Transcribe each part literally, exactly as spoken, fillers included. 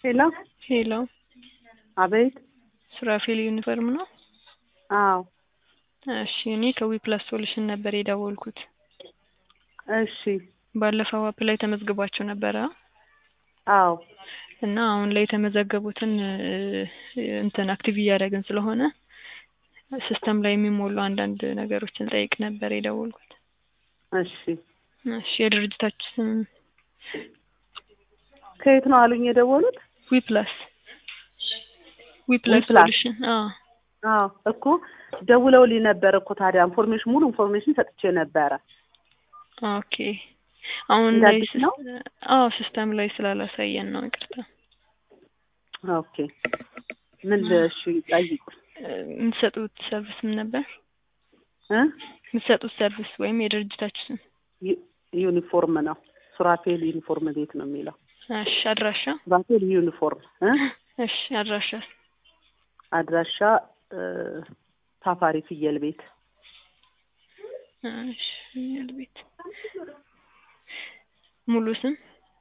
ሄሎ ሄሎ አቤት። ሱራፌል ዩኒፎርም ነው? አዎ። እሺ እኔ ከዊፕላስ ሶሉሽን ነበር የደወልኩት። እሺ ባለፈው አፕ ላይ ተመዝግባችሁ ነበር? አዎ። እና አሁን ላይ የተመዘገቡትን እንትን አክቲቭ እያደረግን ስለሆነ ሲስተም ላይ የሚሞሉ አንዳንድ ነገሮችን ጠይቅ ነበር የደወልኩት። እሺ እሺ የድርጅታችሁ ስም? ከየት ነው አሉኝ የደወሉት? ዊፕላስ ዊፕላስ ዊፕላስ። ሶሉሽን። አዎ አዎ እኮ ደውለውልኝ ነበር እኮ ታዲያ ኢንፎርሜሽን ሙሉ ኢንፎርሜሽን ሰጥቼ ነበረ። ኦኬ አሁን እንደ ላይ አዲስ ነው? አዎ ሲስተም ላይ ስላላሳየን ነው ይቅርታ። ኦኬ ምን እሺ ጠይቁ። የምትሰጡት ሰርቪስ ምን ነበር? እ የምትሰጡት ሰርቪስ ወይም የድርጅታችሁ ስም? ዩ- ዩኒፎርም ነው። ሱራፌል ዩኒፎርም ቤት ነው የሚለው። እሺ አድራሻ? ሱራፌል ዩኒፎርም እ እሺ አድራሻ? አድራሻ እ ሳፋሪ ፍየል ቤት። እሺ ፍየል ቤት። ሙሉ ስም?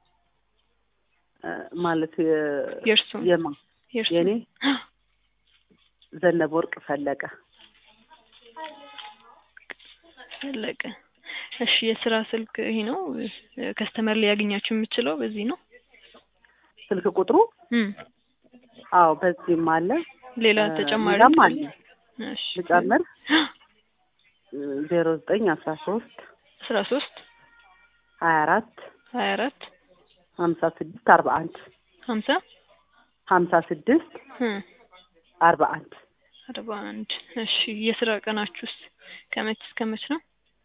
እ ማለት የእርሱ? የማ የእርሱ? የኔ ዘነበ ወርቅ ፈለቀ። ፈለቀ። እሺ የስራ ስልክ ይሄ ነው? ከስተመር ሊያገኛችሁ የምችለው በዚህ ነው? ስልክ ቁጥሩ? እም አዎ በዚህም አለ። ሌላ ተጨማሪ ሌላም አለ። እሺ ልጨምር? ዜሮ ዘጠኝ አስራ ሶስት አስራ ሶስት ሀያ አራት ሀያ አራት ሀምሳ ስድስት አርባ አንድ ሀምሳ ሀምሳ ስድስት እም አርባ አንድ አርባ አንድ እሺ የስራ ቀናችሁስ ከመች እስከ መች ነው?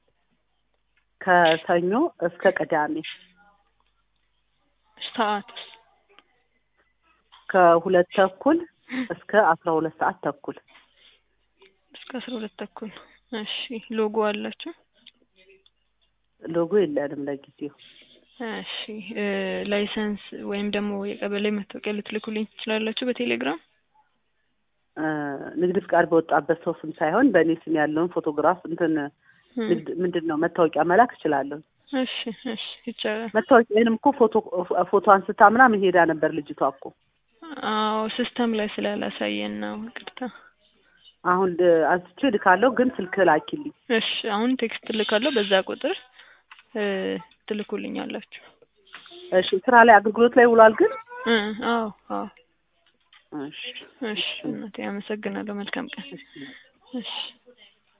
ከሰኞ እስከ ቅዳሜ። ሰዓት? ከሁለት ተኩል እስከ አስራ ሁለት ሰዓት ተኩል። እስከ አስራ ሁለት ተኩል። እሺ ሎጎ አላችሁ? ሎጎ የለንም ለጊዜው። እሺ እ ላይሰንስ ወይም ደግሞ የቀበሌ መታወቂያ ልትልኩልኝ ትችላላችሁ በቴሌግራም? እ ንግድ ፍቃድ በወጣበት ሰው ስም ሳይሆን በእኔ ስም ያለውን ፎቶግራፍ እንትን እም ንግድ ምንድን ነው መታወቂያ መላክ እችላለሁ። እሺ እሺ ይቻላል። መታወቂያንም እኮ ፎቶ ፎቶ አንስታ ምናምን ሄዳ ነበር ልጅቷ እኮ። አዎ ሲስተም ላይ ስላላሳየን ነው ይቅርታ። አሁን ል- አንስቼ ልካለሁ ግን ስልክ ላኪልኝ። እሺ አሁን ቴክስት ልካለሁ በዛ ቁጥር እ ትልኩልኛላችሁ። እሺ ስራ ላይ አገልግሎት ላይ ውሏል ግን? እ አዎ አዎ እሺ እሺ እናቴ አመሰግናለሁ። መልካም ቀን። እሺ እሺ